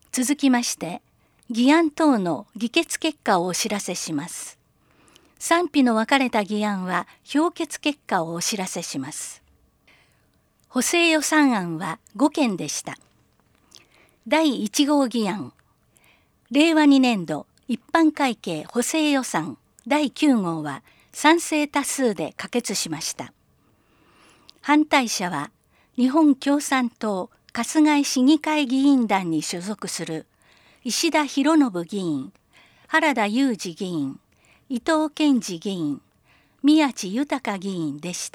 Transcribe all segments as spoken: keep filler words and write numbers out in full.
続きまして、議案等の議決結果をお知らせします。賛否の分かれた議案は評決結果をお知らせします。補正予算案はごけんでした。だいいち号議案、令和にねん度一般会計補正予算だいきゅう号は賛成多数で可決しました。反対者は日本共産党春日井市議会議員団に所属する石田博信議員、原田裕二議員、伊藤健二議員、宮地豊議員でした。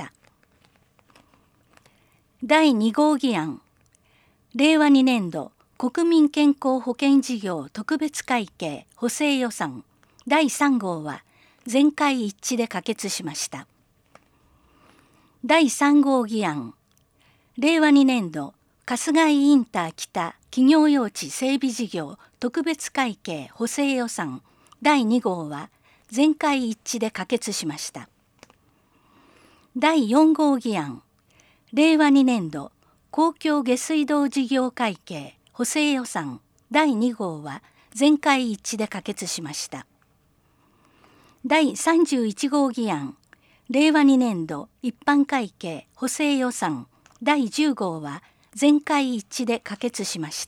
だいに号議案、令和にねん度国民健康保険事業特別会計補正予算だいさん号は全会一致で可決しました。だいさん号議案、令和にねん度春日井インター北企業用地整備事業特別会計補正予算だいに号は全会一致で可決しました。だいよん号議案、令和にねん度公共下水道事業会計補正予算だいに号は全会一致で可決しました。だいさんじゅういち号議案、令和にねん度一般会計補正予算だいじゅう号は全会一致で可決しました。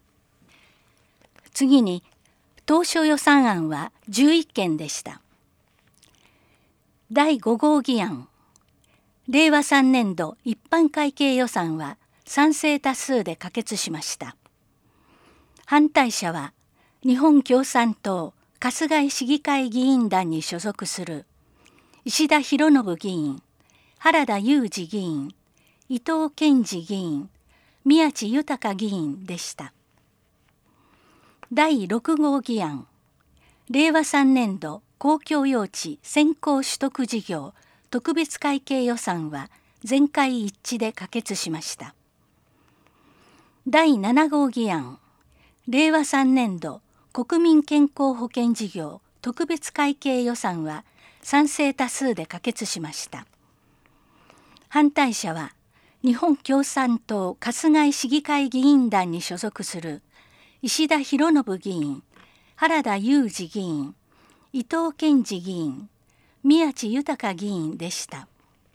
次に、当初予算案はじゅういっけんでした。だいご号議案、令和さんねん度一般会計予算は賛成多数で可決しました。反対者は日本共産党春日井市議会議員団に所属する石田博信議員、原田裕二議員、伊藤健二議員、宮地豊議員でした。だいろく号議案、令和さんねん度公共用地先行取得事業特別会計予算は全会一致で可決しました。だいなな号議案、令和さんねん度国民健康保険事業特別会計予算は賛成多数で可決しました。反対者は日本共産党春日井市議会議員団に所属する石田博信議員、原田裕二議員、伊藤健二議員、宮地豊議員でした。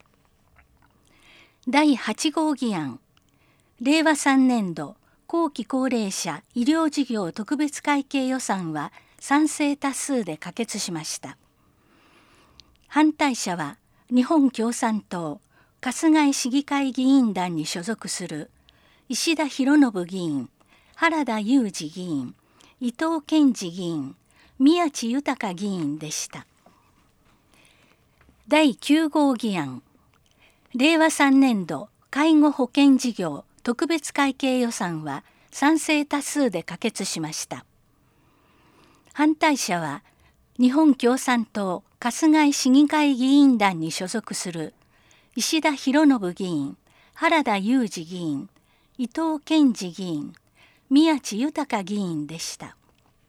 だいはち号議案、令和さんねん度後期高齢者医療事業特別会計予算は賛成多数で可決しました。反対者は日本共産党春日井市議会議員団に所属する石田博信議員、原田裕二議員、伊藤健二議員、宮地豊議員でした。だいきゅう号議案、令和さんねん度介護保険事業特別会計予算は賛成多数で可決しました。反対者は日本共産党春日井市議会議員団に所属する石田博信議員、原田裕二議員、伊藤健二議員、宮地豊議員でした。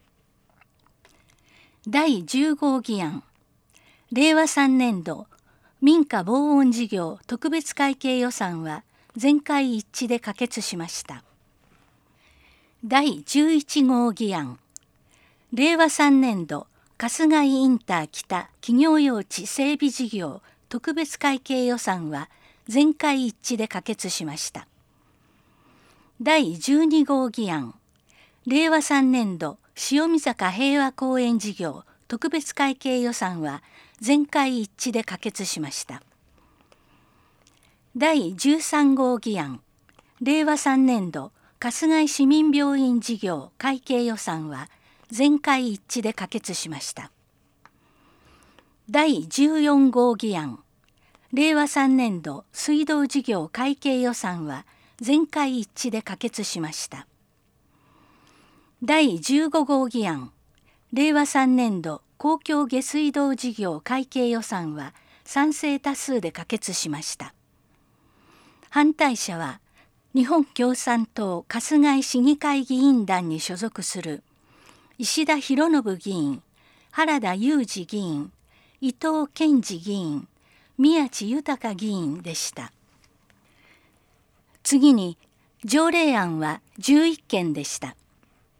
だいじゅう号議案、令和さんねん度民家防音事業特別会計予算は全会一致で可決しました。だいじゅういち号議案、令和さんねん度春日井インター北企業用地整備事業特別会計予算は全会一致で可決しました。だいじゅうに号議案、令和さんねん度塩見坂平和公園事業特別会計予算は全会一致で可決しました。だいじゅうさん号議案、令和さんねん度春日井市民病院事業会計予算は全会一致で可決しました。だいじゅうよん号議案、令和さんねん度水道事業会計予算は全会一致で可決しました。だいじゅうご号議案、令和さんねん度公共下水道事業会計予算は賛成多数で可決しました。反対者は日本共産党春日井市議会議員団に所属する石田博信議員、原田裕二議員、伊藤健二議員、宮地豊議員でした。次に条例案はじゅういっけんでした。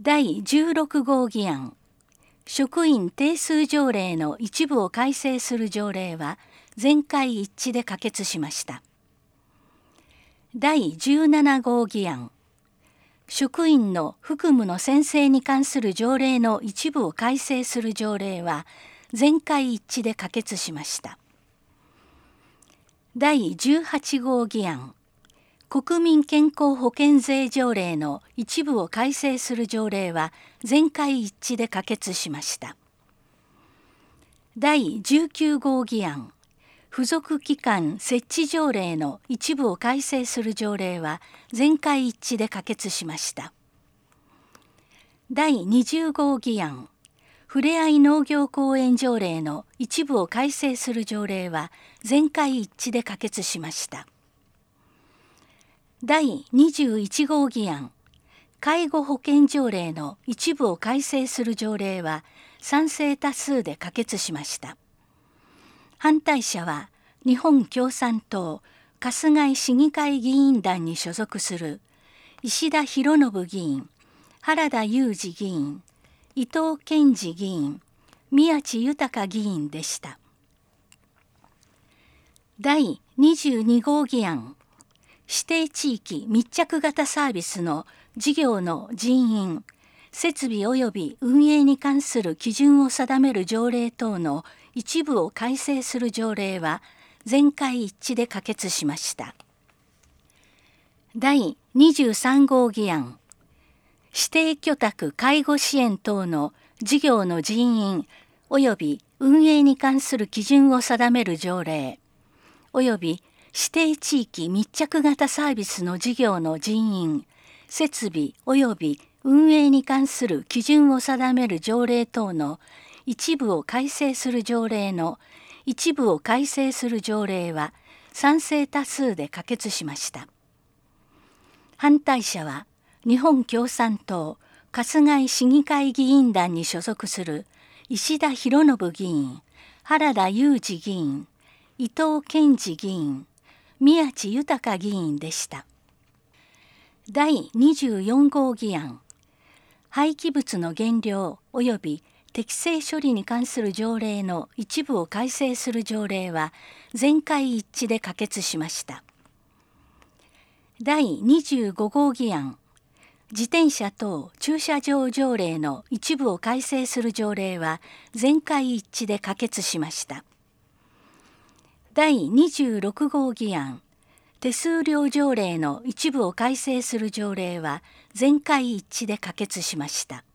だいじゅうろく号議案、職員定数条例の一部を改正する条例は全会一致で可決しました。だいじゅうなな号議案、職員の服務の宣誓に関する条例の一部を改正する条例は全会一致で可決しました。だいじゅうはち号議案、国民健康保険税条例の一部を改正する条例は全会一致で可決しました。だいじゅうきゅう号議案、付属機関設置条例の一部を改正する条例は全会一致で可決しました。だいにじゅう号議案、ふれあい農業公園条例の一部を改正する条例は全会一致で可決しました。だいにじゅういち号議案、介護保険条例の一部を改正する条例は賛成多数で可決しました。反対者は日本共産党春日井市議会議員団に所属する石田博信議員、原田裕二議員、伊藤健二議員、宮地豊議員でした。だいにじゅうに号議案、指定地域密着型サービスの事業の人員、設備及び運営に関する基準を定める条例等の一部を改正する条例は全会一致で可決しました。だいにじゅうさん号議案、指定居宅介護支援等の事業の人員及び運営に関する基準を定める条例及び指定地域密着型サービスの事業の人員、設備及び運営に関する基準を定める条例等の一部を改正する条例の一部を改正する条例は賛成多数で可決しました。反対者は日本共産党春日井市議会議員団に所属する石田博信議員、原田裕二議員、伊藤健二議員、宮地豊議員でした。だいにじゅうよん号議案、廃棄物の減量及び適正処理に関する条例の一部を改正する条例は全会一致で可決しました。だいにじゅうご号議案、自転車等駐車場条例の一部を改正する条例は全会一致で可決しました。だいにじゅうろく号議案、手数料条例の一部を改正する条例は全会一致で可決しました。